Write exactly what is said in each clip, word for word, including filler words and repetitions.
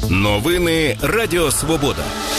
Новини Радіо Свобода.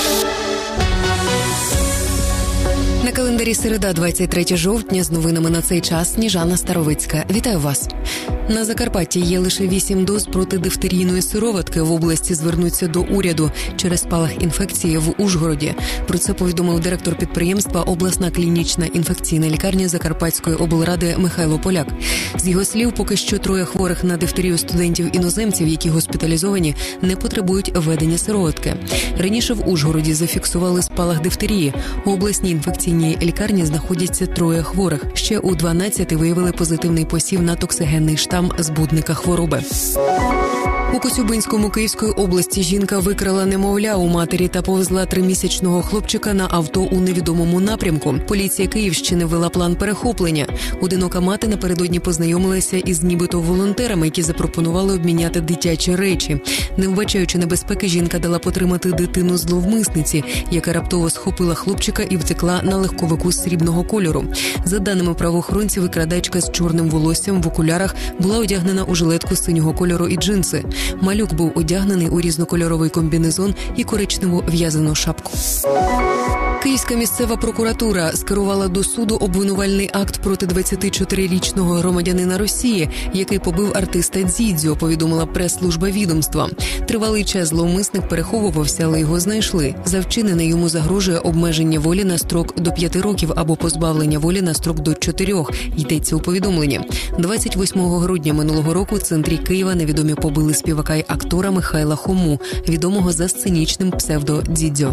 На календарі середа, двадцять третє жовтня, з новинами на цей час Сніжана Старовицька. Вітаю вас. На Закарпатті є лише вісім доз проти дифтерійної сироватки. В області звернуться до уряду через спалах інфекції в Ужгороді. Про це повідомив директор підприємства обласна клінічна інфекційна лікарня Закарпатської облради Михайло Поляк. З його слів, поки що троє хворих на дифтерію студентів-іноземців, які госпіталізовані, не потребують введення сироватки. Раніше в Ужгороді зафіксували спалах дифтерії. У обласній інфекційній лікарні знаходяться троє хворих. Ще у дванадцяти виявили позитивний посів на токсигенний штам збудника хвороби. У Коцюбинському Київської області жінка викрала немовля у матері та повезла тримісячного хлопчика на авто у невідомому напрямку. Поліція Київщини ввела план перехоплення. Одинока мати напередодні познайомилася із нібито волонтерами, які запропонували обміняти дитячі речі. Не вбачаючи небезпеки, жінка дала потримати дитину зловмисниці, яка раптово схопила хлопчика і втекла на легковику срібного кольору. За даними правоохоронців, викрадачка з чорним волоссям в окулярах була одягнена у жилетку синього кольору і джинси. Малюк був одягнений у різнокольоровий комбінезон і коричневу в'язану шапку. Київська місцева прокуратура скерувала до суду обвинувальний акт проти двадцятичотирирічного громадянина Росії, який побив артиста Дзідзьо, повідомила прес-служба відомства. Тривалий час зловмисник переховувався, але його знайшли. За вчинене йому загрожує обмеження волі на строк до п'яти років або позбавлення волі на строк до чотирьох, йдеться у повідомленні. двадцять восьмого грудня минулого року в центрі Києва невідомі побили співака й актора Михайла Хому, відомого за сценічним псевдо Дзідзьо.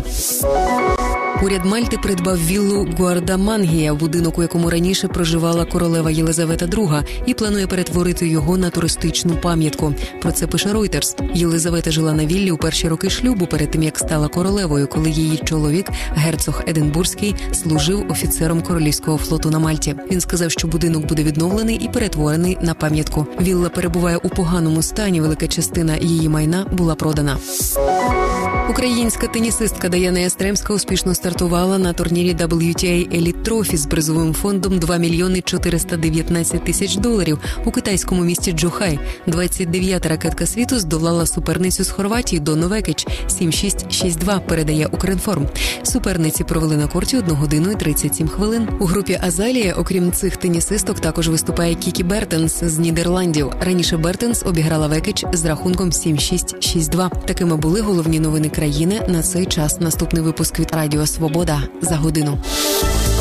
Уряд Мальти придбав віллу Гуардамангія, будинок, у якому раніше проживала королева Єлизавета друга, і планує перетворити його на туристичну пам'ятку. Про це пише Reuters. Єлизавета жила на віллі у перші роки шлюбу, перед тим, як стала королевою, коли її чоловік, герцог Единбурзький, служив офіцером Королівського флоту на Мальті. Він сказав, що будинок буде відновлений і перетворений на пам'ятку. Вілла перебуває у поганому стані, велика частина її майна була продана. Українська тенісистка Даяна Ястремська успішно стартувала на турнірі дабл ю ті ей Elite Trophy з призовим фондом два мільйони чотириста дев'ятнадцять тисяч доларів у китайському місті Джухай. двадцять дев'ята ракетка світу здолала суперницю з Хорватії Дону Векич сім шість шість два, передає Укрінформ. Суперниці провели на корті одну годину і тридцять сім хвилин. У групі Азалія, окрім цих тенісисток, також виступає Кікі Бертенс з Нідерландів. Раніше Бертенс обіграла Векич з рахунком сім шість шість два. Такими були головні новини країни на цей час. Наступний випуск від Радіо Свобода за годину.